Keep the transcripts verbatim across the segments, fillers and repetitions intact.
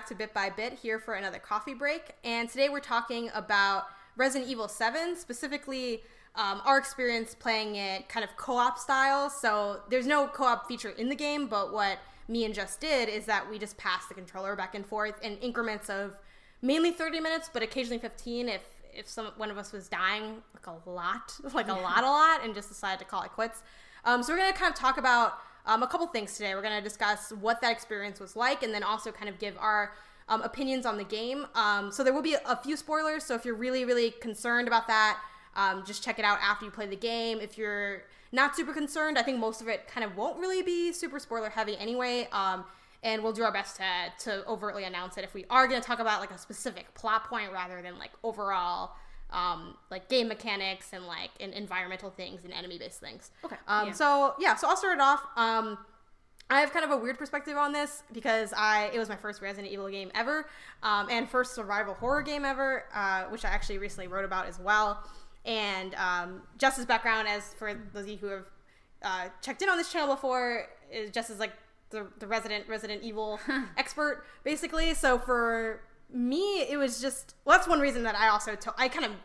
back to Bit by Bit here for another coffee break. And today we're talking about Resident Evil seven, specifically um, our experience playing it kind of co-op style. So there's no co-op feature in the game, but what me and Jess did is that we just passed the controller back and forth in increments of mainly thirty minutes, but occasionally fifteen if if some one of us was dying like a lot, like a lot, a lot, and just decided to call it quits. Um, so we're going to kind of talk about um, a couple things today. We're going to discuss what that experience was like, and then also kind of give our um, opinions on the game. Um, so there will be a few spoilers, so if you're really, really concerned about that, um, just check it out after you play the game. If you're not super concerned, I think most of it kind of won't really be super spoiler heavy anyway, um, and we'll do our best to, to overtly announce it if we are going to talk about like a specific plot point rather than like overall um, like game mechanics and like and environmental things and enemy-based things. Okay. Um, yeah. So yeah, so I'll start it off. Um, I have kind of a weird perspective on this because I it was my first Resident Evil game ever, um, and first survival horror game ever, uh, which I actually recently wrote about as well. And um, Jess's background, as for those of you who have uh, checked in on this channel before, is Jess is like the, the resident Resident Evil expert, basically. So for me, it was just, well, that's one reason that I also, to- I kind of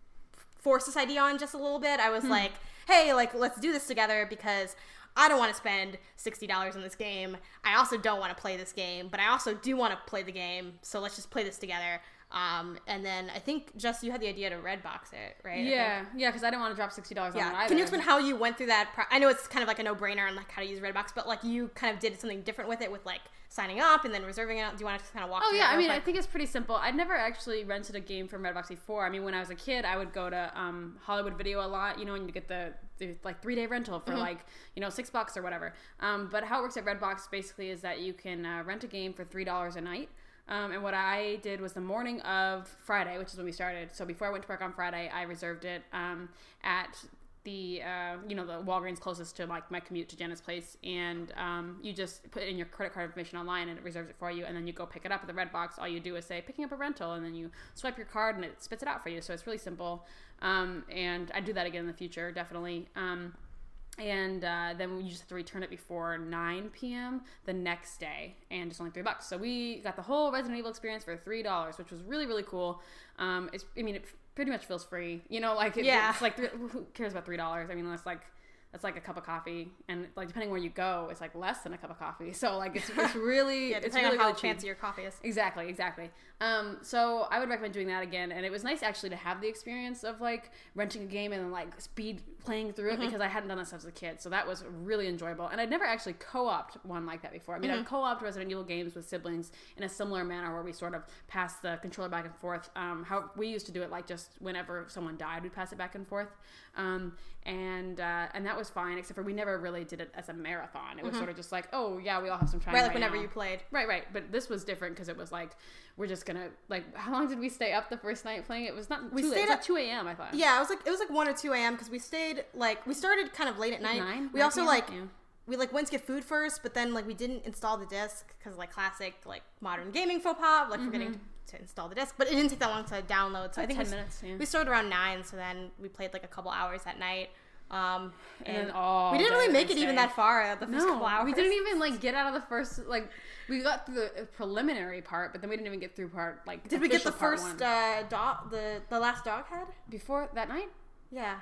forced this idea on just a little bit. I was hmm. like, hey, like, let's do this together because I don't want to spend sixty dollars on this game. I also don't want to play this game, but I also do want to play the game. So let's just play this together. Um, and then I think, Jess, you had the idea to Redbox it, right? Yeah, yeah, because I didn't want to drop sixty dollars yeah. on it either. Can you explain how you went through that? Pro- I know it's kind of like a no-brainer on like how to use Redbox, but like you kind of did something different with it with like signing up and then reserving it. Do you want to just kind of walk oh, through yeah, that? I mean, quick? I think it's pretty simple. I'd never actually rented a game from Redbox before. I mean, when I was a kid, I would go to um, Hollywood Video a lot, you know, and you get the, the like three-day rental for mm-hmm. like, you know, six bucks or whatever. Um, but how it works at Redbox basically is that you can uh, rent a game for three dollars a night. Um, and what I did was the morning of Friday, which is when we started. So before I went to work on Friday, I reserved it um, at the, uh, you know, the Walgreens closest to like my commute to Jenna's place. And um, you just put in your credit card information online and it reserves it for you. And then you go pick it up at the Redbox. All you do is say, picking up a rental. And then you swipe your card and it spits it out for you. So it's really simple. Um, and I'd do that again in the future, definitely. Um, And uh, then you just have to return it before nine p.m. the next day, and it's only three bucks. So we got the whole Resident Evil experience for three dollars, which was really, really cool. Um, it's, I mean, it pretty much feels free. You know, like it, yeah. it's like who cares about three dollars? I mean, that's like that's like a cup of coffee, and like depending where you go, it's like less than a cup of coffee. So like it's it's really yeah, it's really, really, really how cheap. fancy your coffee is. Exactly, exactly. Um, so I would recommend doing that again, and it was nice actually to have the experience of like renting a game and then like speed playing through it mm-hmm. because I hadn't done this as a kid, so that was really enjoyable. And I'd never actually co-opted one like that before. I mean, mm-hmm. I've co-opted Resident Evil games with siblings in a similar manner where we sort of pass the controller back and forth. Um, how we used to do it, like just whenever someone died, we'd pass it back and forth, um, and uh, and that was fine. Except for we never really did it as a marathon. It was mm-hmm. sort of just like, oh yeah, we all have some time right, right like whenever now. you played. Right, right. But this was different because it was like we're just gonna like. How long did we stay up the first night playing? It was not we too stayed late. It was up, like two a.m. I thought. Yeah, it was like it was like one or two a.m. because we stayed like we started kind of late at night. Nine. We also like yeah. we like went to get food first, but then like we didn't install the disc because like classic like modern gaming faux pas, like mm-hmm. forgetting to, to install the disc. But it didn't take that long to download. So like I think ten we, minutes. Yeah. we started around nine, so then we played like a couple hours at night. Um, and, and then all we didn't really make it day. even that far at the first no, couple hours. We didn't even like get out of the first like we got through the preliminary part, but then we didn't even get through part like. Did we get the first uh, dog the the last dog head before that night? Yeah,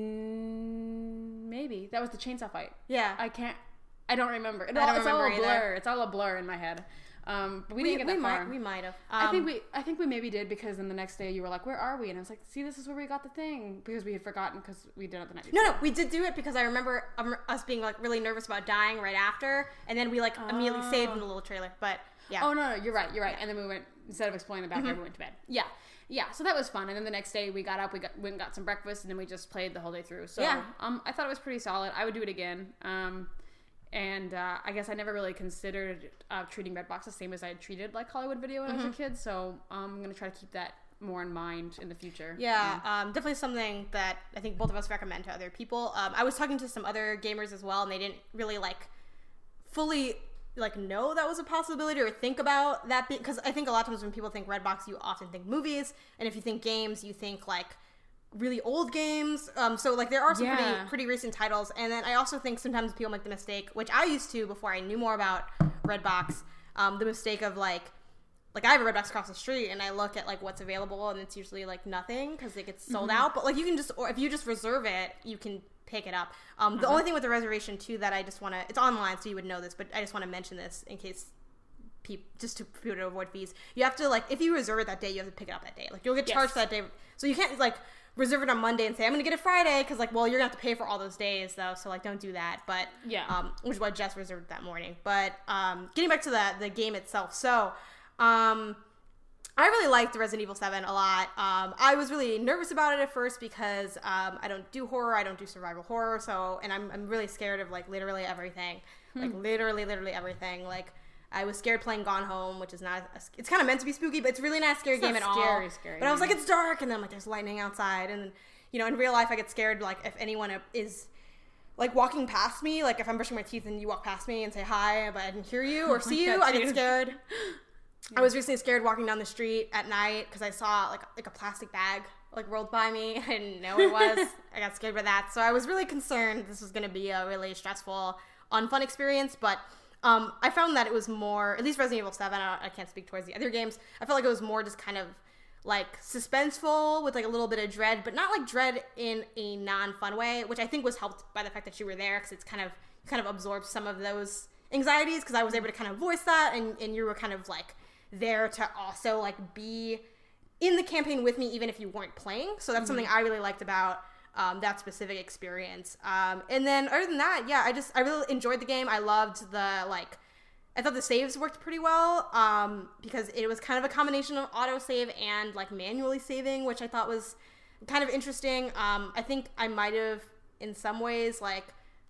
mm, maybe that was the chainsaw fight. Yeah, I can't. I don't remember. It I all, don't it's remember all a either. blur. It's all a blur in my head. Um, but we, we didn't get that we far. Might, we might have. Um, I think we. I think we maybe did because then the next day you were like, "Where are we?" And I was like, "See, this is where we got the thing," because we had forgotten because we did it the night before. No, no, we did do it because I remember um, us being like really nervous about dying right after, and then we like oh. immediately saved in the little trailer. But yeah. Oh no, no, you're right. You're right. Yeah. And then we went instead of exploring the backyard, mm-hmm. we went to bed. Yeah. Yeah, so that was fun, and then the next day we got up, we got went and got some breakfast, and then we just played the whole day through. So yeah. um, I thought it was pretty solid. I would do it again. Um, and uh, I guess I never really considered uh, treating Redbox the same as I had treated like Hollywood Video when mm-hmm. I was a kid. So um, I'm gonna try to keep that more in mind in the future. Yeah, yeah. Um, definitely something that I think both of us recommend to other people. Um, I was talking to some other gamers as well, and they didn't really like fully. like know that was a possibility or think about that because I think a lot of times when people think Redbox, you often think movies, and if you think games, you think like really old games. Um, so like there are some yeah. pretty pretty recent titles, and then I also think sometimes people make the mistake, which I used to before I knew more about Redbox, um, the mistake of like like I have a Redbox across the street and I look at like what's available and it's usually like nothing because it gets sold mm-hmm. out. But like you can just, or if you just reserve it, you can pick it up. Um, the uh-huh. only thing with the reservation too that I just want to, it's online so you would know this, but I just want to mention this in case people, just to people to avoid fees. You have to like, if you reserve it that day, you have to pick it up that day. Like you'll get charged yes. that day. So you can't like reserve it on Monday and say, I'm going to get it Friday. Because like, well, you're going to have to pay for all those days though. So like, don't do that. But yeah, um, which is why Jess reserved that morning. But um, getting back to the, the game itself. So, um, I really liked Resident Evil seven a lot. Um, I was really nervous about it at first because um, I don't do horror. I don't do survival horror. So, and I'm I'm really scared of like literally everything, hmm. like literally literally everything. Like I was scared playing Gone Home, which is not. A, it's kind of meant to be spooky, but it's really not a scary it's game at scary, all. Scary, but I was like, it's dark, and then I'm like, there's lightning outside, and then, you know, in real life, I get scared like if anyone is like walking past me, like if I'm brushing my teeth and you walk past me and say hi, but I didn't hear you or see you, I get scared. I was recently scared walking down the street at night because I saw like like a plastic bag like rolled by me. I didn't know what it was. I got scared by that. So I was really concerned this was going to be a really stressful, unfun experience. But um, I found that it was more, at least Resident Evil seven, I, I can't speak towards the other games. I felt like it was more just kind of like suspenseful with like a little bit of dread, but not like dread in a non-fun way, which I think was helped by the fact that you were there because it's kind of, kind of absorbs some of those anxieties because I was able to kind of voice that and, and you were kind of like there to also like be in the campaign with me even if you weren't playing. So that's mm-hmm. something I really liked about um, that specific experience. Um, and then other than that, yeah, I just I really enjoyed the game. I loved the like I thought the saves worked pretty well um, because it was kind of a combination of autosave and like manually saving, which I thought was kind of interesting. Um, I think I might have in some ways like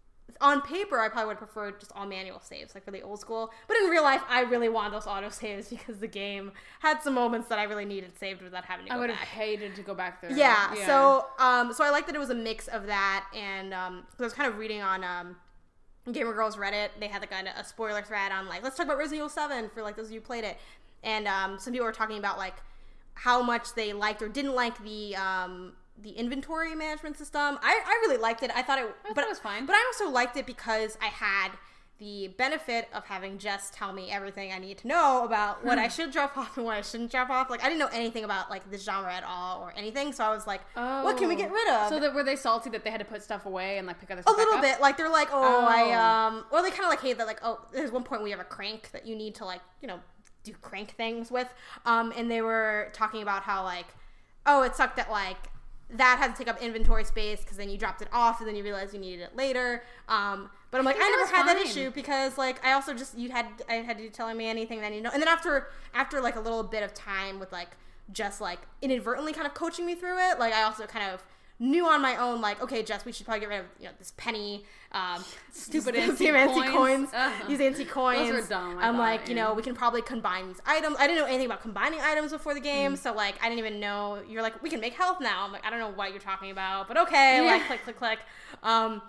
on paper, I probably would have preferred just all manual saves, like really old school. But in real life, I really want those auto saves because the game had some moments that I really needed saved without having to go back. I would have hated to go back there. Yeah, yeah. So, um, so I like that it was a mix of that, and um, I was kind of reading on um, Gamer Girls Reddit. They had like a, a spoiler thread on like, let's talk about Resident Evil seven for like those of you who played it, and um, some people were talking about like how much they liked or didn't like the um. the inventory management system. I, I really liked it. I thought it, I but thought it was fine. But I also liked it because I had the benefit of having Jess tell me everything I need to know about what I should drop off and what I shouldn't drop off. Like I didn't know anything about like the genre at all or anything, so I was like, oh. what can we get rid of? So that were they salty that they had to put stuff away and like pick other a stuff little back bit. up? Like they're like, oh, oh. I um, or they kind of like hate that. Like oh, there's one point we have a crank that you need to like you know do crank things with. Um, and they were talking about how like, oh, it sucked that like. That had to take up inventory space because then you dropped it off and then you realized you needed it later. Um, but I'm like, I, I never had fine. that issue because like I also just you had I had you telling me anything that you know. And then after after like a little bit of time with like just like inadvertently kind of coaching me through it, like I also kind of knew on my own like, okay, Jess, we should probably get rid of you know this penny, um, stupid antique coins. coins uh-huh. These antique coins. Those were dumb. I I'm thought, like, yeah. you know, we can probably combine these items. I didn't know anything about combining items before the game, mm. so like I didn't even know. You're like, we can make health now. I'm like, I don't know what you're talking about, but okay, yeah. like click, click, click. Um,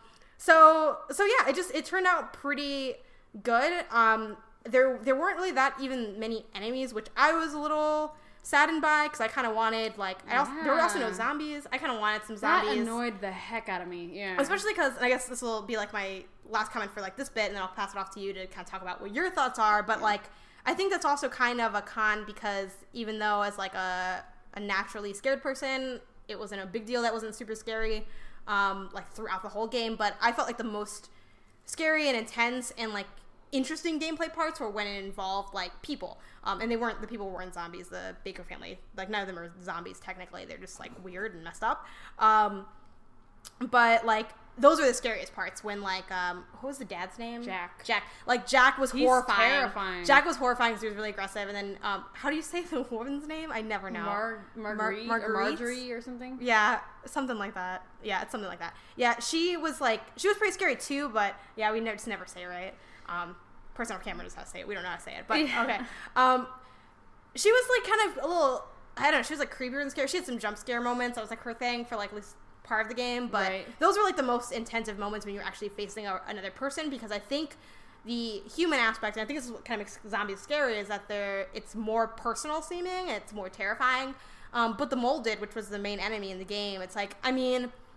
so so yeah, it just it turned out pretty good. Um, there there weren't really that even many enemies, which I was a little saddened by because I kind of wanted like I also, yeah. there were also no zombies. I kind of wanted some zombies. That annoyed the heck out of me. Yeah, especially because I guess this will be like my last comment for like this bit, and then I'll pass it off to you to kind of talk about what your thoughts are. But yeah. like I think that's also kind of a con because even though as like a a naturally scared person, it wasn't a big deal. That wasn't super scary, um, like throughout the whole game. But I felt like the most scary and intense and like interesting gameplay parts were when it involved like people. Um, and they weren't, the people weren't zombies, the Baker family, like none of them are zombies technically, they're just like weird and messed up. Um, but like, those were the scariest parts when like, um, what was the dad's name? Jack. Jack. Like Jack was He's horrifying. terrifying. Jack was horrifying because he was really aggressive. And then, um, how do you say the woman's name? I never know. Mar- Marguerite, Mar- or Marjorie or something? Yeah, something like that. Yeah, it's something like that. Yeah, she was like, she was pretty scary too, but yeah, we never, just never say it right. Um, person on camera knows how to say it. We don't know how to say it, but yeah. okay. Um, she was like kind of a little, I don't know, she was like creepier and scary. She had some jump scare moments. That was like her thing for like at least part of the game, but right. those were like the most intensive moments when you're actually facing a, another person because I think the human aspect, and I think this is what kind of makes zombies scary, is that they're, it's more personal seeming, it's more terrifying. Um, but the Molded, which was the main enemy in the game, it's like, I mean,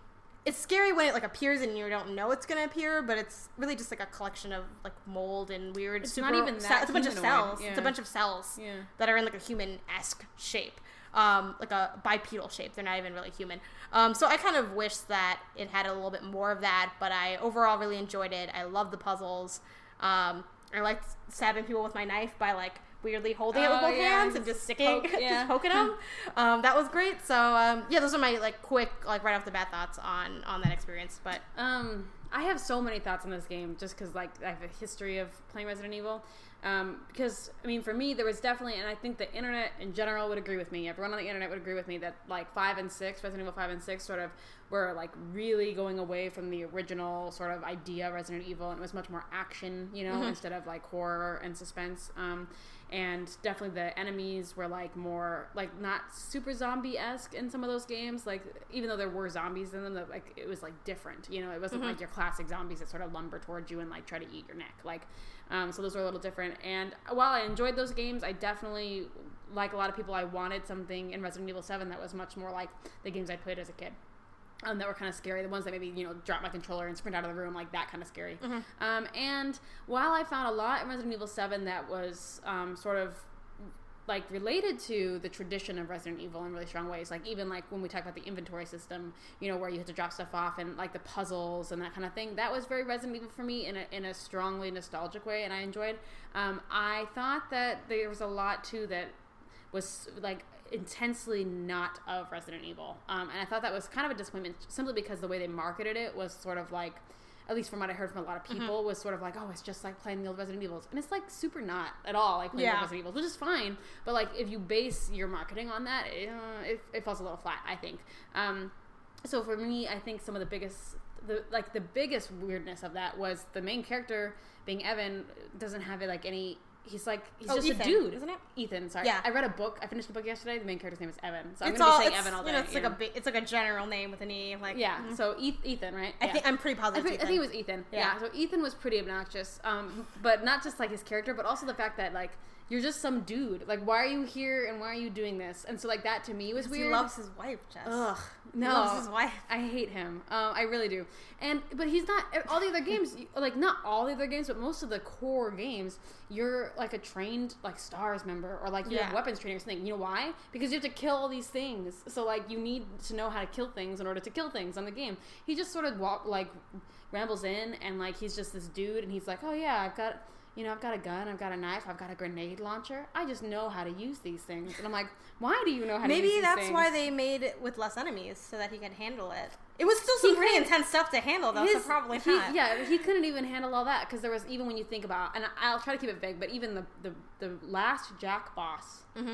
it's scary when it like appears and you don't know it's gonna appear, but it's really just like a collection of like mold and weird. It's super, not even that. ce- It's a bunch of cells. Yeah. It's a bunch of cells Yeah. that are in like a human-esque shape, um, like a bipedal shape. They're not even really human. Um, so I kind of wish that it had a little bit more of that, but I overall really enjoyed it. I love the puzzles. Um, I liked stabbing people with my knife by like weirdly holding it with Oh, both yeah, hands and just just sticking, poke, yeah. just poking them. Um, that was great. So um, yeah, those are my like quick, like right off the bat thoughts on on that experience. But Um, I have so many thoughts on this game just because, like, I have a history of playing Resident Evil. Um, because, I mean, for me, there was definitely, and I think the internet in general would agree with me, everyone on the internet would agree with me that, like, five and six, Resident Evil five and six sort of were, like, really going away from the original sort of idea of Resident Evil, and it was much more action, you know, Mm-hmm. instead of, like, horror and suspense. Um, and definitely the enemies were, like, more, like, not super zombie-esque in some of those games, like, even though there were zombies in them, that, like, it was, like, different, you know, it wasn't, Mm-hmm. like, your classic zombies that sort of lumber towards you and, like, try to eat your neck, like, um, so those were a little different. And while I enjoyed those games, I definitely, like a lot of people, I wanted something in Resident Evil seven that was much more like the games I played as a kid. Um, that were kind of scary. The ones that maybe, you know, drop my controller and sprint out of the room, like that kind of scary. Mm-hmm. Um, and while I found a lot in Resident Evil seven that was um, sort of like related to the tradition of Resident Evil in really strong ways, like even like when we talk about the inventory system, you know, where you have to drop stuff off and like the puzzles and that kind of thing, that was very Resident Evil for me in a, in a strongly nostalgic way, and I enjoyed. Um, I thought that there was a lot too that was like intensely not of Resident Evil, um, and I thought that was kind of a disappointment simply because the way they marketed it was sort of like, at least from what I heard from a lot of people, mm-hmm. was sort of like, oh, it's just like playing the old Resident Evils. And it's like super not at all like playing yeah. the Resident Evils, which is fine. But like if you base your marketing on that, it, uh, it, it falls a little flat, I think. Um, so for me, I think some of the biggest, the like the biggest weirdness of that was the main character being Evan doesn't have it like any. He's like, he's oh, just Ethan, a dude. Isn't it? Ethan, sorry. Yeah. I read a book. I finished the book yesterday. The main character's name is Evan. So I'm it's going to all, be saying it's, Evan all day. You know, it's like know? a ba- it's like a general name with an E. Like yeah. Mm-hmm. So Ethan, right? I yeah. think I'm pretty positive. I, think, Ethan. I think it was Ethan. Yeah. Yeah. So Ethan was pretty obnoxious. Um, but not just like his character, but also the fact that like you're just some dude. Like, why are you here and why are you doing this? And so like that to me was weird. He loves his wife, Jess. Ugh. No, he loves his wife. I hate him. Um, I really do. And but he's not all the other games. Like not all the other games, but most of the core games, you're like a trained like STARS member or like you Yeah. have weapons training or something. You know why? Because you have to kill all these things. So like you need to know how to kill things in order to kill things on the game. He just sort of walk like rambles in and like he's just this dude and he's like, oh yeah, I've got. You know, I've got a gun, I've got a knife, I've got a grenade launcher. I just know how to use these things. And I'm like, why do you know how to use Maybe these that's things? why they made it with less enemies, so that he could handle it. It was still some He pretty couldn't- intense stuff to handle, though, so His- probably he, not. Yeah, he couldn't even handle all that because there was, even when you think about, and I'll try to keep it vague, but even the, the, the last Jack boss, Mm-hmm.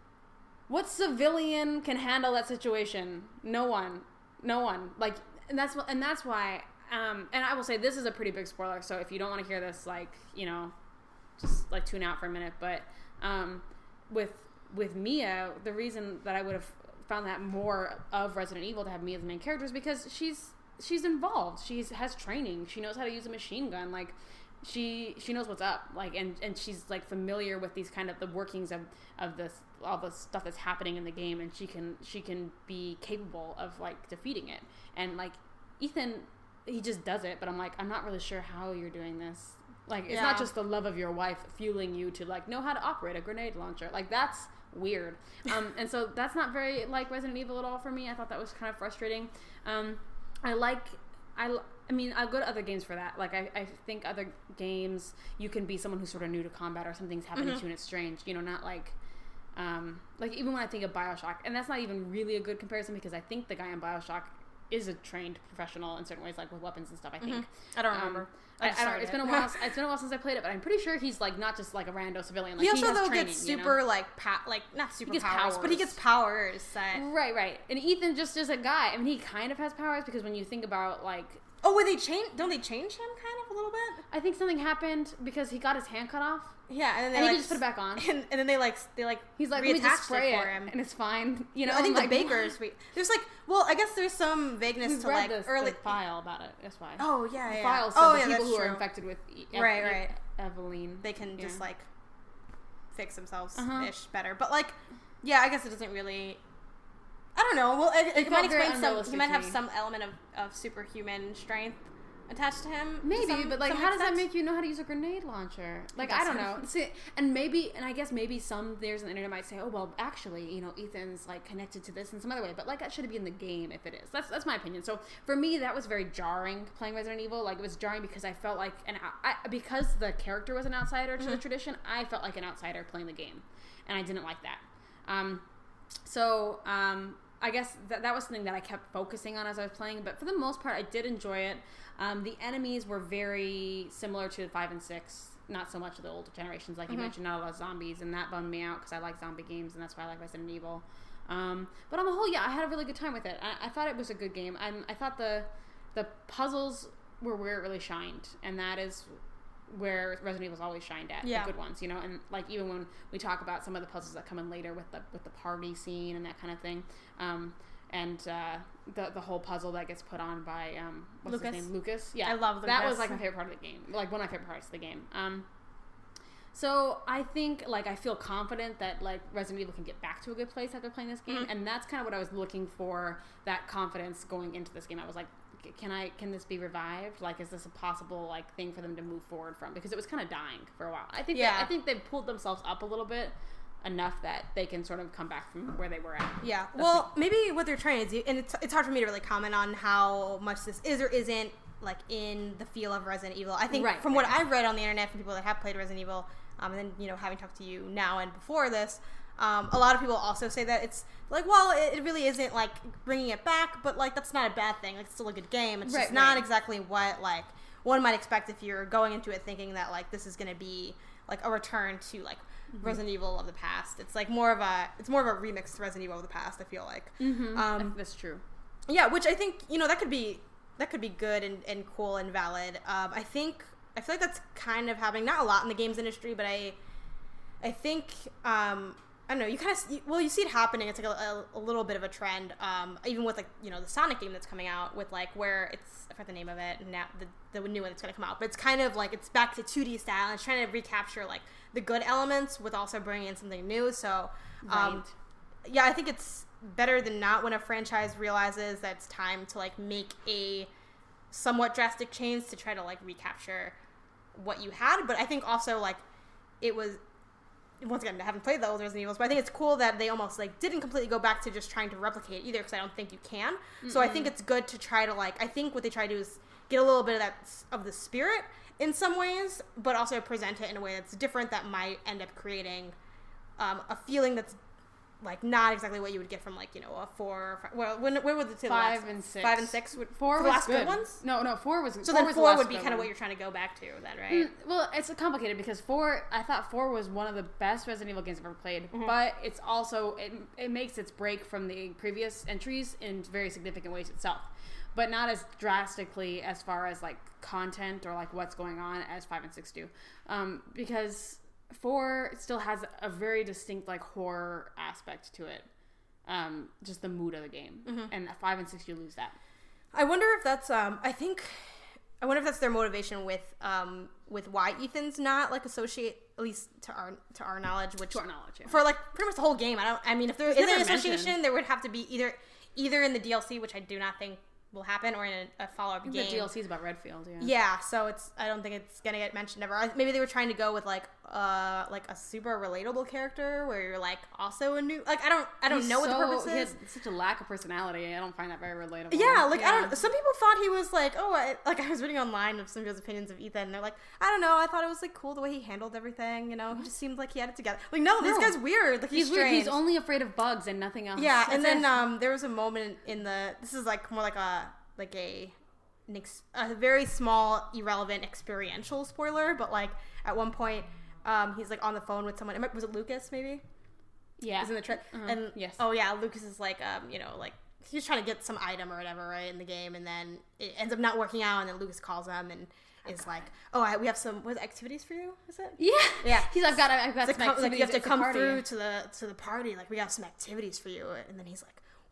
what civilian can handle that situation? No one. No one. Like, and that's, and that's why, um, and I will say this is a pretty big spoiler, so if you don't want to hear this, like, you know, just like tune out for a minute, but um, with with Mia, the reason that I would have found that more of Resident Evil to have Mia as the main character is because she's she's involved. She's has training. She knows how to use a machine gun. Like she she knows what's up. Like and, and she's like familiar with these kind of the workings of of this all the stuff that's happening in the game, and she can she can be capable of like defeating it. And like Ethan, he just does it, but I'm like I'm not really sure how you're doing this. Like, it's Yeah. not just the love of your wife fueling you to, like, know how to operate a grenade launcher. Like, that's weird. Um, and so that's not very, like, Resident Evil at all for me. I thought that was kind of frustrating. Um, I like, I, I mean, I'll go to other games for that. Like, I, I think other games, you can be someone who's sort of new to combat or something's happening Mm-hmm. to you and it's strange. You know, not like, um, like, even when I think of Bioshock, and that's not even really a good comparison because I think the guy in Bioshock is a trained professional in certain ways, like with weapons and stuff, I think. Mm-hmm. I don't remember. Um, I I, just I don't, started it's it. been a while. It's been a while since I played it, but I'm pretty sure he's like not just like a rando civilian. Like He also has though training, gets you know? super like pa- like not super gets powers, but he powers. gets powers that. Right, right. And Ethan just is a guy. I mean, he kind of has powers because when you think about like, Oh, wait, they change? Don't they change him kind of a little bit? I think something happened because he got his hand cut off, Yeah, and then they and like, he just put it back on. and, and then they like they like He's like, let me just reattached spray it it, for him. and it's fine. You know, I think I'm the like, bakers. We, there's like, well, I guess there's some vagueness We've to read like this, early. the file about it. That's why. Oh yeah, the yeah. file said oh the yeah, people that's who true. are infected with e- Right, e- right. Eveline. They can just Yeah. like fix themselves Uh-huh. ish better, but like, yeah, I guess it doesn't really. I don't know. Well, it, it, It might felt very explain some. unrealistic He might to have me. some element of, of superhuman strength attached to him. to Maybe, some- but like, some how does that extent. make you know how to use a grenade launcher? Like, That's I don't sort know. of- See, and maybe, and I guess maybe some there's on the internet might say, oh well, actually, you know, Ethan's like connected to this in some other way, but like that should be in the game if it is. That's that's my opinion. So for me, that was very jarring playing Resident Evil. Like it was jarring because I felt like, and I, I because the character was an outsider to Mm-hmm. the tradition, I felt like an outsider playing the game, and I didn't like that. Um, so um. I guess that that was something that I kept focusing on as I was playing, but for the most part, I did enjoy it. Um, the enemies were very similar to five and six, not so much the older generations, like you Mhm. mentioned, not a lot of zombies, and that bummed me out because I like zombie games, and that's why I like Resident Evil. Um, but on the whole, yeah, I had a really good time with it. I, I thought it was a good game. I'm, I thought the the puzzles were where it really shined, and that is where Resident Evil's always shined at, Yeah. the good ones, you know, and like even when we talk about some of the puzzles that come in later with the with the party scene and that kind of thing, um, and uh, the the whole puzzle that gets put on by um, what's Lucas. his name, Lucas. Yeah, I love that was Lucas. like my favorite part of the game, like one of my favorite parts of the game. Um, so I think like I feel confident that like Resident Evil can get back to a good place after playing this game, Mhm. and that's kind of what I was looking for. That confidence going into this game, I was like, can I can this be revived? Like, is this a possible like thing for them to move forward from? Because it was kind of dying for a while. I think Yeah. they, I think they've pulled themselves up a little bit enough that they can sort of come back from where they were at. Yeah. That's Well, maybe what they're trying to do, and it's, it's hard for me to really comment on how much this is or isn't like in the feel of Resident Evil. I think Right, from what right. I've read on the internet from people that have played Resident Evil, um, and then you know having talked to you now and before this, um, a lot of people also say that it's like, well, it, it really isn't like bringing it back, but like that's not a bad thing. Like, it's still a good game. It's Right, just not right. exactly what like one might expect if you're going into it thinking that like this is going to be like a return to like Resident Evil of the past. It's like more of a it's more of a remixed Resident Evil of the past, I feel like. Mm-hmm. Um, that's true. Yeah, which I think, you know, that could be that could be good and, and cool and valid. Um, I think I feel like that's kind of happening, not a lot in the games industry, but I I think um, I don't know, you kind of well, you see it happening. It's like a, a, a little bit of a trend, um, even with like you know the Sonic game that's coming out with like where it's I forgot the name of it now the the new one that's going to come out, but it's kind of like it's back to two D style and it's trying to recapture like the good elements with also bringing in something new. So um, Right. yeah, I think it's better than not when a franchise realizes that it's time to like make a somewhat drastic change to try to like recapture what you had. But I think also like it was once again I haven't played the old Resident Evils, but I think it's cool that they almost like didn't completely go back to just trying to replicate either, because I don't think you can. Mm-hmm. So I think it's good to try to like I think what they try to do is get a little bit of that of the spirit in some ways, but also present it in a way that's different that might end up creating um, a feeling that's like not exactly what you would get from like you know a four or five, well when where would the two Five last, and six. five and six would Four for was the last good. good ones. No, no, four was. So four then was the four last would be good kind of one. what you're trying to go back to then, right? Mm, well, it's complicated because four. I thought four was one of the best Resident Evil games I've ever played, Mhm. but it's also it, it makes its break from the previous entries in very significant ways itself, but not as drastically as far as like content or like what's going on as five and six do, um, because four still has a very distinct like horror aspect to it, um, just the mood of the game, Mhm. and at five and six you lose that. I wonder if that's um I think I wonder if that's their motivation with um with why Ethan's not like associate at least to our to our knowledge, which To our knowledge, yeah. for like pretty much the whole game. I don't I mean if there It's is an never association, mentioned. there would have to be either either in the D L C, which I do not think will happen, or in a, a follow up I think game. the D L C is about Redfield, yeah. Yeah, so it's I don't think it's gonna get mentioned ever. I- Maybe they were trying to go with like uh like a super relatable character where you're like also a new like I don't I don't He's know what the so- purpose He is. has such a lack of personality. I don't find that very relatable. Yeah, like I don't. Some people thought he was like, oh, I, like I was reading online of some people's opinions of Ethan, and they're like, I don't know, I thought it was like cool the way he handled everything. You know, he just seemed like he had it together. Like, no, this No. guy's weird. Like he's, He's weird. He's strange. only afraid of bugs and nothing else. Yeah, That's and then it. um, there was a moment in the. This is like more like a like a an ex, a very small irrelevant experiential spoiler, but like at one point, um, he's like on the phone with someone. Was it Lucas? Maybe. yeah, Is in the tra- Uh-huh. and yes. oh yeah, Lucas is like um you know like he's trying to get some item or whatever right in the game, and then it ends up not working out, and then Lucas calls him and is like, oh I, we have some what activities for you, is it? yeah, Yeah. He's I've got I've got It's some like, come, like you have activities. to It's a come party. through to the to the party, like we have some activities for you, and then he's like,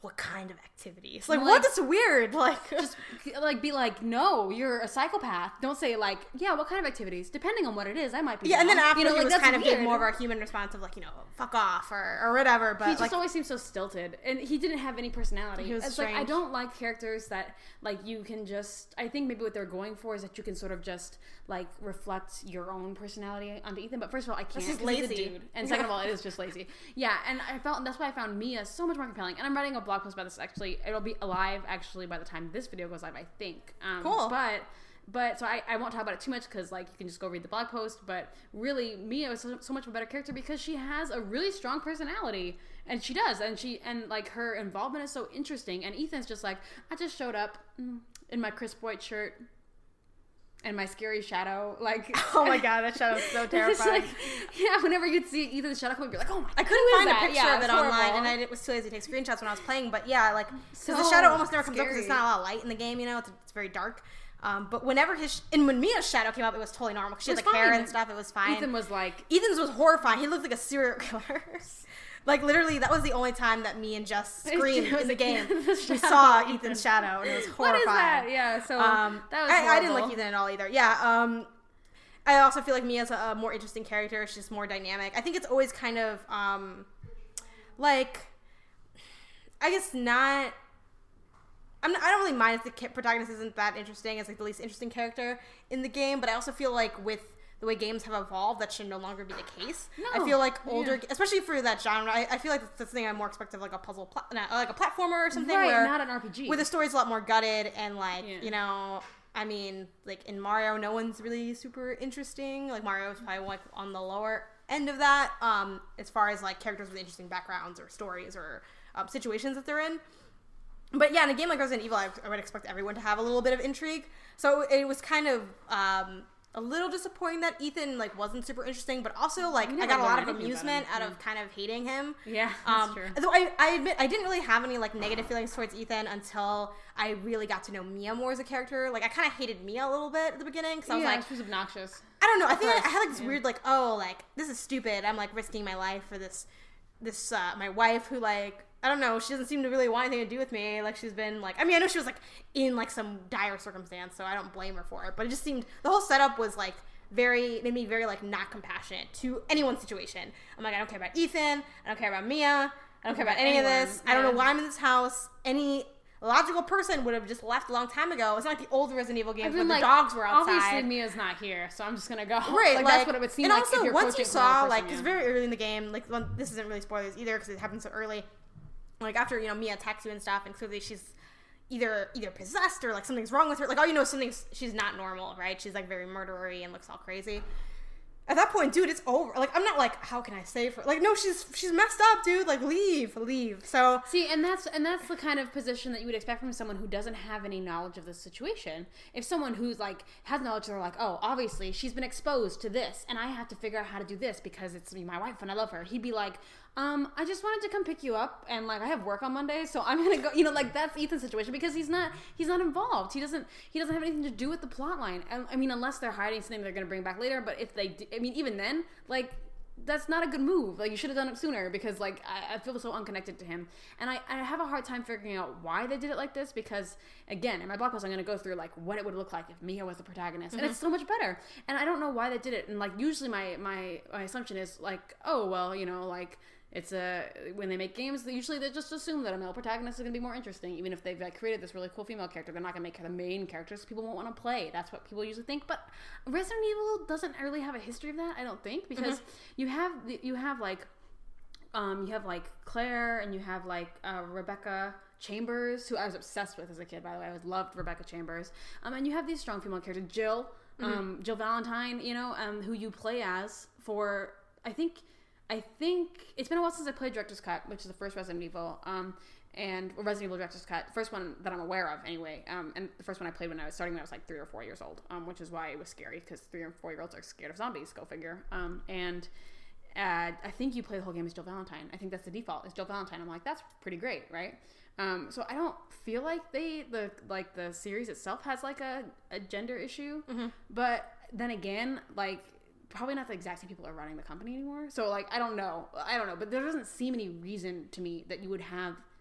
what kind of activities? Like, Like, what? That's weird. Like, Just like be like, no, you're a psychopath. Don't say like, yeah, what kind of activities? Depending on what it is, I might be. yeah, and then down. after you know, he like, was that's kind of weird. gave more of a human response of like, you know, fuck off or, or whatever. But He just like, always seems so stilted, and he didn't have any personality. He was it's like I strange. don't like characters that like you can just. I think maybe what they're going for is that you can sort of just like reflect your own personality onto Ethan. But first of all, I can't. just 'cause he's a lazy. dude. And second of all, it is just lazy. Yeah, and I felt that's why I found Mia so much more compelling. And I'm writing a blog post about this. Actually, it'll be live actually by the time this video goes live, I think. Um, Cool. But. But so I, I won't talk about it too much because like you can just go read the blog post. But really, Mia is so, so much of a better character because she has a really strong personality, and she does, and she and like her involvement is so interesting. And Ethan's just like, I just showed up mm, in my crisp white shirt and my scary shadow. Like, oh my god, that shadow's so terrifying. It's like, yeah, whenever you'd see Ethan's shadow come, you'd be like, oh my. I couldn't who is find a that? picture Yeah, of it it's online, horrible. and I did, was too lazy to take screenshots when I was playing. But yeah, like, because So the shadow almost never comes up because scary. it's not a lot of light in the game. You know, it's, it's very dark. Um, but whenever his sh- and when Mia's shadow came up, it was totally normal. 'Cause she It had was like hair fine. and stuff. It was fine. Ethan was like, Ethan's was horrifying. He looked like a serial killer. Like literally, that was the only time that me and Jess screamed in the game. The We shadow saw of Ethan's shadow, and it was what horrifying. is that? Yeah, so Um, that was I, I didn't like horrible. Ethan at all either. Yeah. Um, I also feel like Mia's a, a more interesting character. She's more dynamic. I think it's always kind of um, like, I guess not. I'm not, I don't really mind if the ca- protagonist isn't that interesting as like the least interesting character in the game, but I also feel like with the way games have evolved, that should no longer be the case. I No. feel like older, Yeah. especially for that genre, I, I feel like that's the thing I'm more expecting of like a puzzle, pla- not, like a platformer or something, Right, where not an R P G. where the story's a lot more gutted and like Yeah. you know, I mean, like in Mario, no one's really super interesting. Like Mario's probably like on the lower end of that, um, as far as like characters with interesting backgrounds or stories or um, situations that they're in. But yeah, in a game like Resident Evil, I, I would expect everyone to have a little bit of intrigue. So it was kind of um, a little disappointing that Ethan like wasn't super interesting, but also like You I never got a lot learned of anything about amusement him. out of kind of hating him. Yeah, that's Um, true. Though I, I admit I didn't really have any like negative feelings towards Ethan until I really got to know Mia more as a character. Like I kind of hated Mia a little bit at the beginning because I was yeah, like, she was obnoxious. I don't know. I think I, first, I had like this yeah. weird like, oh, like this is stupid. I'm like risking my life for this, this uh, my wife who like I don't know. She doesn't seem to really want anything to do with me. Like she's been like, I mean, I know she was like in like some dire circumstance, so I don't blame her for it. But it just seemed the whole setup was like very made me very like not compassionate to anyone's situation. I'm like, I don't care about Ethan. I don't care about Mia. I don't care about any of anyone, this. I don't know yeah. why I'm in this house. Any logical person would have just left a long time ago. It's not like the old Resident Evil games I've where been the like, dogs were outside. obviously Mia's not here, so I'm just gonna go. Right, like, like, that's what it would seem and like also, if you're once you approaching saw, another like, person, it's yeah. very early in the game, like, when, this isn't really spoilers either because it happened so early. Like, after, you know, Mia attacks you and stuff, and clearly she's either either possessed or, like, something's wrong with her. Like, all you know is something's, she's not normal, right? She's, like, very murdery and looks all crazy. At that point, dude, it's over. Like, I'm not like, how can I save her? Like, no, she's she's messed up, dude. Like, leave, leave. So, See, and that's and that's the kind of position that you would expect from someone who doesn't have any knowledge of the situation. If someone who's like has knowledge, they're like, oh, obviously she's been exposed to this, and I have to figure out how to do this because it's my wife and I love her. He'd be like, um, I just wanted to come pick you up, and like I have work on Monday, so I'm gonna go. You know, like that's Ethan's situation because he's not he's not involved. He doesn't he doesn't have anything to do with the plot line. And I mean, unless they're hiding something they're gonna bring back later. But if they, do, I mean, even then, like. That's not a good move. Like, you should have done it sooner because, like, I, I feel so unconnected to him. And I, I have a hard time figuring out why they did it like this because, again, in my blog post, I'm going to go through, like, what it would look like if Mia was the protagonist. Mm-hmm. And it's so much better. And I don't know why they did it. And, like, usually my, my, my assumption is, like, oh, well, you know, like, it's a, when they make games, they usually they just assume that a male protagonist is going to be more interesting. Even if they've, like, created this really cool female character, they're not going to make her the main character so people won't want to play. That's what people usually think. But Resident Evil doesn't really have a history of that, I don't think, because mm-hmm. you have, you have, like, um, you have, like, Claire, and you have, like, uh, Rebecca Chambers, who I was obsessed with as a kid, by the way. I always loved Rebecca Chambers. Um, and you have these strong female characters. Jill, um, mm-hmm. Jill Valentine, you know, um, who you play as for, I think... I think it's been a while since I played Director's Cut, which is the first Resident Evil, um, and or Resident Evil Director's Cut, the first one that I'm aware of, anyway. Um, and the first one I played when I was starting when I was like three or four years old, um, which is why it was scary because three or four year olds are scared of zombies. Go figure. Um, and uh, I think you play the whole game as Jill Valentine. I think that's the default. Is Jill Valentine. I'm like, that's pretty great, right? Um, so I don't feel like they the like the series itself has like a, a gender issue, mm-hmm. but then again, like. Probably not the exact same people are running the company anymore. So, like, I don't know. I don't know. But there doesn't seem any reason to me that you would have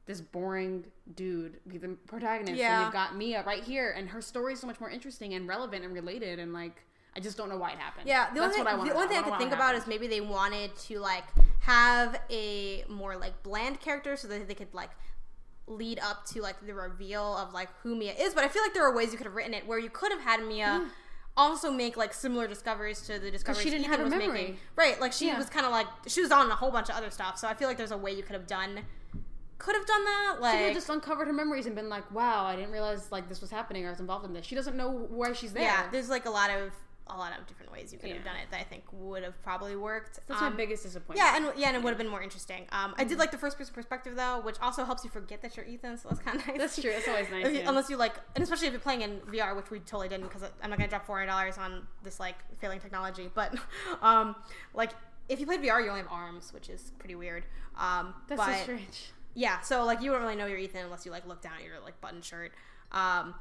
this boring dude be the protagonist, yeah. and you've got Mia right here, and her story is so much more interesting and relevant and related, and like I just don't know why it happened. Yeah, the That's only thing, what I want. the only thing I, I could think about is maybe they wanted to like have a more like bland character so that they could like lead up to like the reveal of like who Mia is. But I feel like there are ways you could have written it where you could have had Mia. Yeah. Also make like similar discoveries to the discoveries she didn't Ethan have a was memory. making. Right, like she yeah. was kind of like she was on a whole bunch of other stuff. So I feel like there's a way you could have done could have done that. Like she could have just uncovered her memories and been like, "Wow, I didn't realize like this was happening or I was involved in this." She doesn't know why she's there. Yeah, there's like a lot of a lot of different ways you could yeah. have done it that I think would have probably worked. That's um, my biggest disappointment. Yeah, and yeah, and it would have been more interesting. Um, mm-hmm. I did like the first person perspective though, which also helps you forget that you're Ethan, so that's kind of nice. That's true. It's always nice. you, yeah. Unless you like, and especially if you're playing in V R, which we totally didn't, because I'm not gonna drop four hundred dollars on this like failing technology. But um, like if you played V R, you only have arms, which is pretty weird. Um, that's but, so strange. Yeah, so like you don't really know you're Ethan unless you like look down at your like button shirt. Um,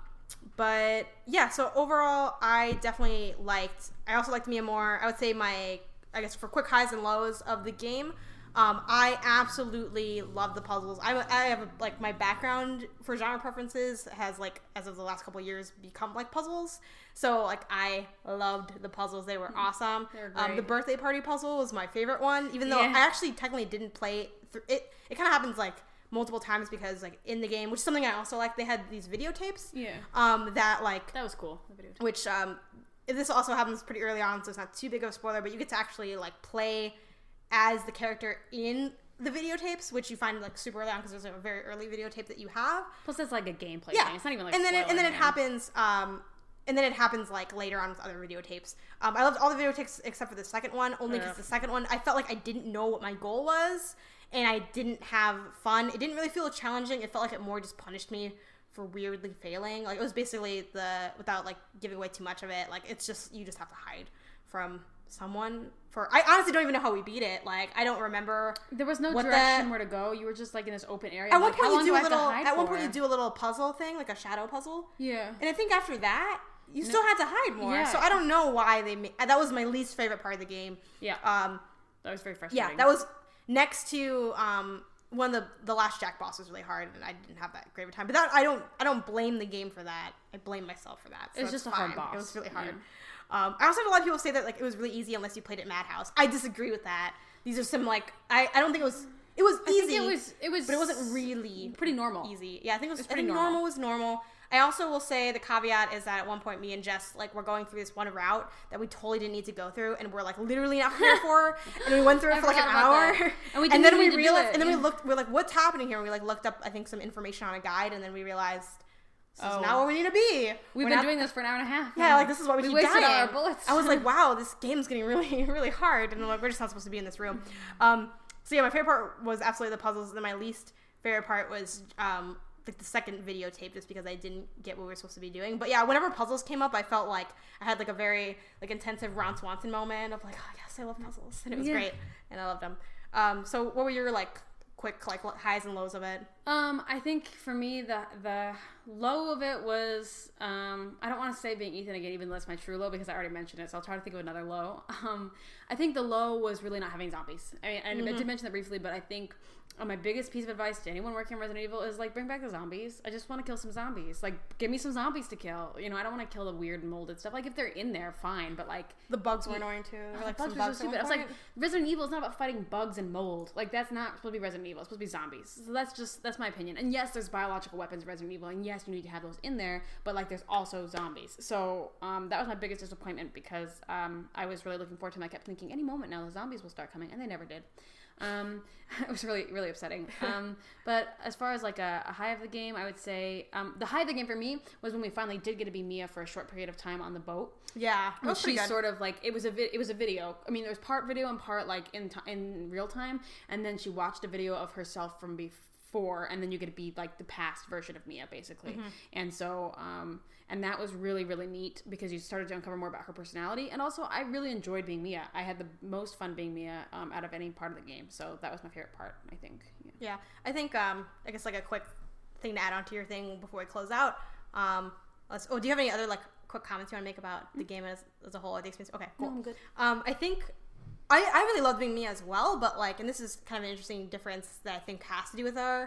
But yeah, so overall, I definitely liked. I also liked Mia more. I would say my, I guess for quick highs and lows of the game, um, I absolutely love the puzzles. I I have a, like my background for genre preferences has like as of the last couple of years become like puzzles. So like I loved the puzzles. They were awesome. They were great. Um, the birthday party puzzle was my favorite one, even though yeah. I actually technically didn't play th- it. It kind of happens like multiple times because like in the game, which is something I also like, they had these videotapes. Yeah. Um, that like that was cool. The videotape. Which um, this also happens pretty early on, so it's not too big of a spoiler. But you get to actually like play as the character in the videotapes, which you find like super early on because there's a very early videotape that you have. Plus, it's like a gameplay yeah. thing. It's not even like and then it, and then it game. happens. Um, and then it happens like later on with other videotapes. Um, I loved all the videotapes except for the second one, only because yeah. the second one I felt like I didn't know what my goal was. And I didn't have fun. It didn't really feel challenging. It felt like it more just punished me for weirdly failing. Like it was basically the, without like giving away too much of it, like it's just, you just have to hide from someone for, I honestly don't even know how we beat it. Like I don't remember. There was no what direction the, where to go. You were just like in this open area. At one like, point how you do, do a little, at one for? point you do a little puzzle thing, like a shadow puzzle. Yeah. And I think after that, you no. still had to hide more. Yeah. So I don't know why they made, that was my least favorite part of the game. Yeah. Um, that was very frustrating. Yeah, that was next to, um, one of the the last Jack boss was really hard, and I didn't have that great of a time. But that I don't I don't blame the game for that. I blame myself for that. So it was just a fine. hard boss. It was really hard. Yeah. Um, I also had a lot of people say that like it was really easy unless you played at Madhouse. I disagree with that. These are some like I, I don't think it was it was easy. I think it was it was, but it wasn't really pretty normal. Easy. Yeah, I think it was, it was I pretty think normal. normal was normal. I also will say the caveat is that at one point me and Jess like were going through this one route that we totally didn't need to go through, and we're like literally not prepared for, and we went through it for like an hour, and, we and then we realized, realized, and then we looked, we're like, what's happening here? And we like looked up I think some information on a guide, and then we realized this oh. is not where we need to be. We've we're been not, doing this for an hour and a half. Yeah, like this is why we, we keep wasted dying. all our bullets. I was like, wow, this game's getting really really hard, and we're like, we're just not supposed to be in this room. Um, so yeah, my favorite part was absolutely the puzzles, and then my least favorite part was um. like the second videotape, just because I didn't get what we were supposed to be doing. But yeah, whenever puzzles came up, I felt like I had like a very like intensive Ron Swanson moment of like, oh yes, I love puzzles, and it was yeah. great, and I loved them. Um, so what were your like quick like highs and lows of it? Um, I think for me the the low of it was um, I don't want to say being Ethan again, even though that's my true low because I already mentioned it. So I'll try to think of another low. Um, I think the low was really not having zombies. I mean, I mm-hmm. did mention that briefly, but I think uh, my biggest piece of advice to anyone working on Resident Evil is like bring back the zombies. I just want to kill some zombies. Like give me some zombies to kill. You know, I don't want to kill the weird molded stuff. Like if they're in there, fine. But like the bugs were annoying too. There were, like, bugs some were bugs so stupid. I was like, Resident Evil is not about fighting bugs and mold. Like that's not supposed to be Resident Evil. It's supposed to be zombies. So that's just that's my opinion. And yes, there's biological weapons in Resident Evil, and yes, you need to have those in there. But like there's also zombies. So um, that was my biggest disappointment because um, I was really looking forward to them. I kept thinking any moment now the zombies will start coming, and they never did. Um, it was really, really upsetting. Um, but as far as like a, a high of the game, I would say um, the high of the game for me was when we finally did get to be Mia for a short period of time on the boat. Yeah, that was pretty good. Sort of like it was a vi- it was a video. I mean, there was part video and part like in t- in real time, and then she watched a video of herself from before, and then you get to be like the past version of Mia basically. Mm-hmm. And so um, and that was really, really neat because you started to uncover more about her personality. And also, I really enjoyed being Mia. I had the most fun being Mia um, out of any part of the game. So that was my favorite part, I think. Yeah, yeah I think, um, I guess, like, a quick thing to add on to your thing before we close out. Um, let's, oh, do you have any other, like, quick comments you want to make about the game as, as a whole or the experience? Okay, cool. No, I'm good. Um, I think... I, I really loved being Mia as well, but, like, and this is kind of an interesting difference that I think has to do with our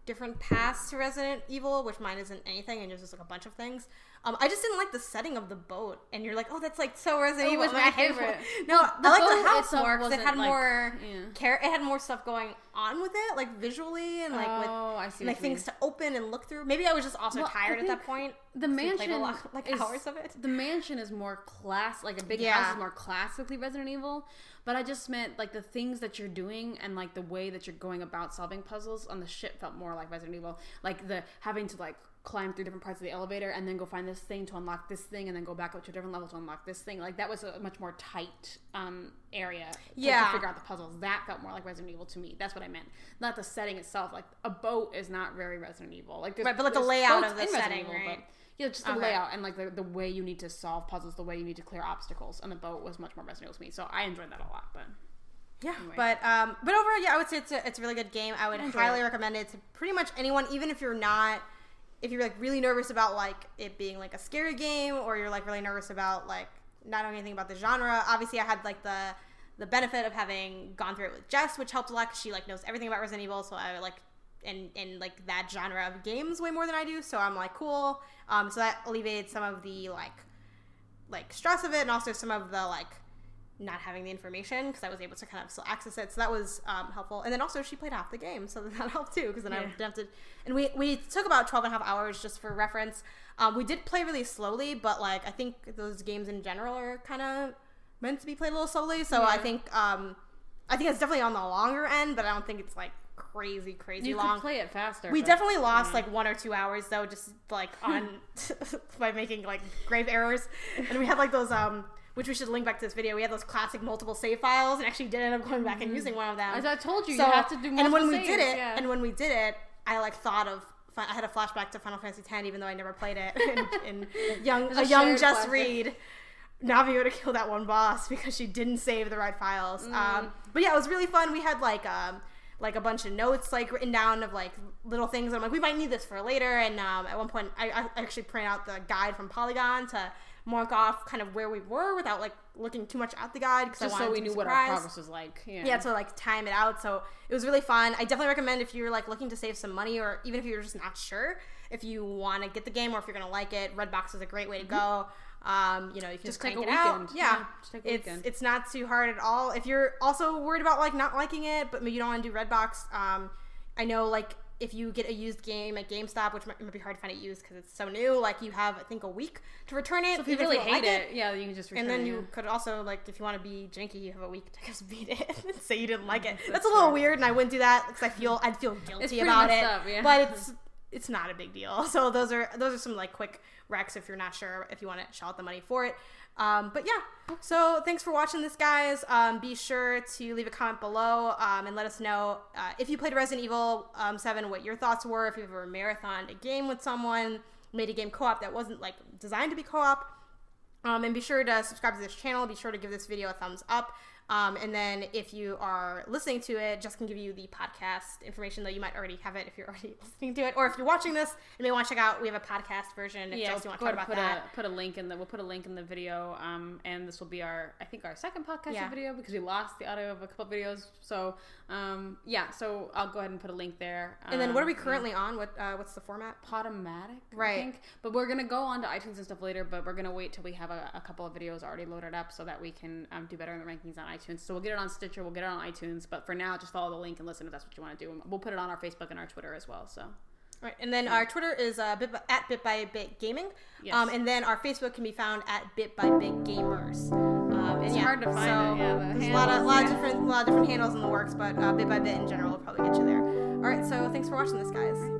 different paths to Resident Evil, which mine isn't anything, and there's just like a bunch of things. Um, I just didn't like the setting of the boat, and you're like, oh, that's like so Resident It Evil. was my favorite. No, The I like boat the house itself more because it wasn't, had like- more yeah. care. It had more stuff going on with it, like visually and like with Oh, I see and, like what you things to open and look through. Maybe I was just also Well, I tired at that think point. The 'cause we played mansion a lot, like is, hours of it. The mansion is more class, like a big Yeah. house is more classically Resident Evil. But I just meant like the things that you're doing and like the way that you're going about solving puzzles on the ship felt more like Resident Evil. Like the having to like climb through different parts of the elevator and then go find this thing to unlock this thing and then go back up to a different level to unlock this thing. Like that was a much more tight um, area to, Yeah. to figure out the puzzles. That felt more like Resident Evil to me. That's what I meant. Not the setting itself. Like a boat is not very Resident Evil. Like there's, Right, but like the there's layout boats of the in Resident setting, Evil, right? but yeah, just the Okay. layout and like the, the way you need to solve puzzles, the way you need to clear obstacles, and the boat was much more Resident Evil to me. So I enjoyed that a lot. But Yeah, Anyway. but um, but overall, yeah, I would say it's a it's a really good game. I would I enjoy highly it. recommend it to pretty much anyone, even if you're not, if you're like really nervous about like it being like a scary game, or you're like really nervous about like not knowing anything about the genre. Obviously, I had like the the benefit of having gone through it with Jess, which helped a lot because she like knows everything about Resident Evil. So I like and and like that genre of games way more than I do. So I'm like cool. Um, so that alleviated some of the like like stress of it, and also some of the like not having the information because I was able to kind of still access it. So that was um, helpful. And then also she played half the game, so that helped too because then I Yeah. didn't have to. And we we took about twelve and a half hours just for reference. Um, we did play really slowly, but like I think those games in general are kind of meant to be played a little slowly. So Yeah. I think um, I think it's definitely on the longer end, but I don't think it's like crazy crazy you long. could play it faster. We but- definitely lost yeah. like one or two hours though, just like on by making like grave errors, and we had like those um, which we should link back to this video. We had those classic multiple save files, and actually did end up going back and using one of them. As I told you, So- you have to do multiple and when we saves, did it, yeah. and when we did it, I like thought of. I had a flashback to Final Fantasy X, even though I never played it. And, and young, There's a a young shared Just flashback. Reed, Navi would have killed that one boss because she didn't save the right files. Mm. Um, but yeah, it was really fun. We had like um, like a bunch of notes like written down of like little things. And I'm like, we might need this for later. And um, at one point, I, I actually printed out the guide from Polygon to mark off kind of where we were without like looking too much at the guide because I just wanted so we to be knew what our surprised. progress was like. Yeah. Yeah, to like time it out. So it was really fun. I definitely recommend if you're like looking to save some money, or even if you're just not sure if you want to get the game or if you're gonna like it. Redbox is a great way to go. Um, you know, you can just, Just take crank a it out. weekend. Yeah, Yeah, just take a it's weekend. it's not too hard at all. If you're also worried about like not liking it, but maybe you don't want to do Redbox, um, I know like if you get a used game at GameStop, which might, might be hard to find it used because it's so new, like you have I think a week to return it. So if you even really don't hate like it, yeah, you can just return and then it, you yeah. could also, like, if you want to be janky, you have a week to just beat it and say you didn't like it. That's, That's a little fair. weird, and I wouldn't do that because I feel I'd feel guilty pretty about messed it. up, yeah. But it's it's not a big deal. So those are those are some like quick recs if you're not sure if you want to shell out the money for it. Um, but yeah, so thanks for watching this, guys. Um, be sure to leave a comment below um, and let us know uh, if you played Resident Evil um, seven, what your thoughts were. If you've ever marathoned a game with someone, made a game co-op that wasn't like designed to be co-op. Um, and be sure to subscribe to this channel. Be sure to give this video a thumbs up. Um, and then if you are listening to it, Jess can give you the podcast information, though you might already have it if you're already listening to it. Or if you're watching this and may want to check out, we have a podcast version. If Yeah, Jess, you want to go talk ahead about and that. put a put a link in the we'll put a link in the video, um, and this will be our I think our second podcast Yeah. video because we lost the audio of a couple videos. So um, yeah, so I'll go ahead and put a link there. And then what are we Um, currently on? What uh, What's the format? Podomatic, Right. I think. But we're gonna go on to iTunes and stuff later. But we're gonna wait till we have a, a couple of videos already loaded up so that we can um, do better in the rankings on iTunes. So we'll get it on Stitcher, we'll get it on iTunes. But for now, just follow the link and listen if that's what you want to do. We'll put it on our Facebook and our Twitter as well. So. Right, and then our Twitter is uh, bit by, at Bit by Bit Gaming. Yes. Um, and then our Facebook can be found at Bit by Bit Gamers. Um, and It's yeah, hard to find so it, yeah, the there's a lot of, handles, lot of yeah. different, lot of different handles in the works, but uh, Bit by Bit in general will probably get you there. All right, so thanks for watching this, guys.